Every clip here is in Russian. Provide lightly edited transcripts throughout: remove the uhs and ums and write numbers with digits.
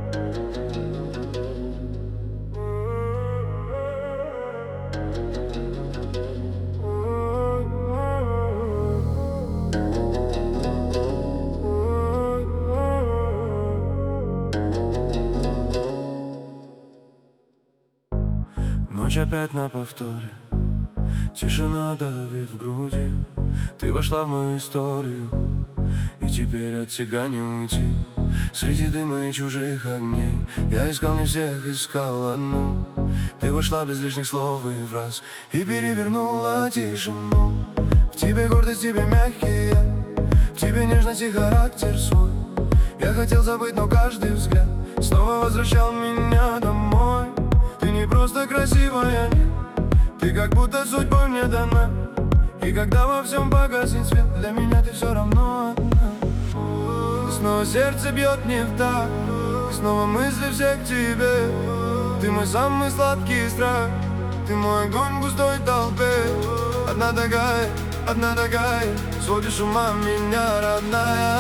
Ночь опять на повторе, тишина давит в груди. Ты вошла в мою историю, и теперь от тебя не уйти. Среди дыма и чужих огней я искал не всех, искал одну. Ты вошла без лишних слов и фраз и перевернула тишину. В тебе гордость, в тебе мягкий я, в тебе нежность и характер свой. Я хотел забыть, но каждый взгляд снова возвращал меня домой. Ты не просто красивая, нет, ты как будто судьбой мне дана. И когда во всем погаснет свет, для меня ты все равно одна. И снова сердце бьет не в такт, и снова мысли все к тебе. Ты мой самый сладкий страх, ты мой огонь в густой толпе. Одна такая, сводишь с ума меня, родная.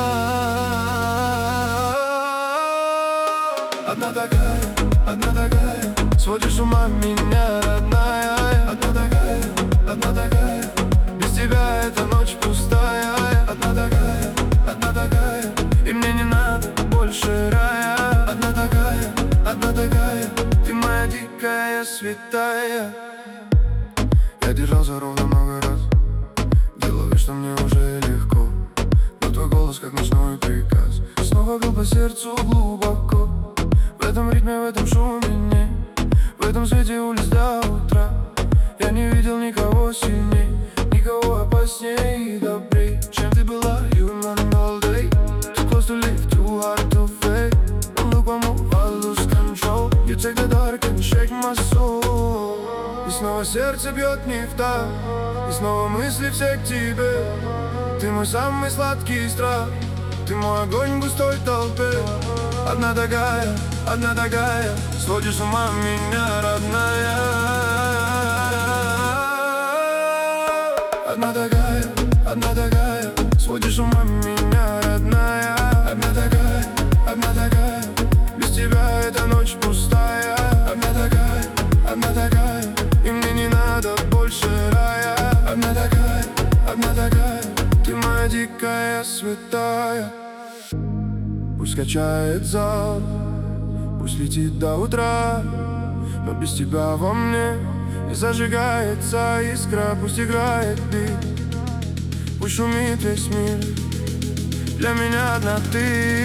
Одна такая, сводишь с ума меня, родная. Одна такая, без тебя эта ночь пустая. Одна такая, и мне не надо больше рая. Одна такая, ты моя дикая святая. Я держался ровно много раз, делал вид, что мне уже легко, но твой голос как ночной приказ снова бил по сердцу глубоко. В этом ритме, в этом шуме, в этом свете улиц до утра я не видел никого сильней, никого опасней и добрей, чем ты была. You remind me all day, too close to live, too hard to fake. Don't look one move, I lose control. You take the dark and shake my soul. И снова сердце бьет не в такт, и снова мысли все к тебе. Ты мой самый сладкий страх, ты мой огонь в густой толпе. Одна такая, сводишь с ума меня, родная. Одна такая, сводишь с ума меня, родная. Одна такая, без тебя эта ночь пустая. Одна такая, и мне не надо больше рая. Одна такая, ты моя дикая святая. Пусть качает зал, пусть летит до утра, но без тебя во мне не зажигается искра. Пусть играет бит, пусть шумит весь мир, для меня одна ты,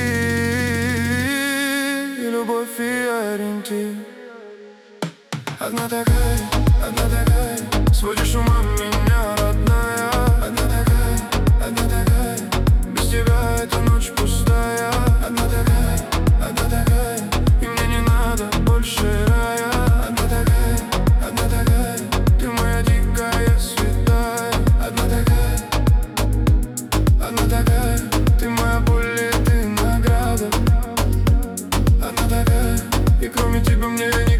и любовь и ориентир. Одна такая, сводишь с ума меня, родная. Одна такая, без тебя эта ночь пустая. Одна такая, и мне не надо больше рая. Одна такая, ты моя дикая святая. Одна такая, ты моя боль и ты награда. Одна такая, и кроме тебя мне не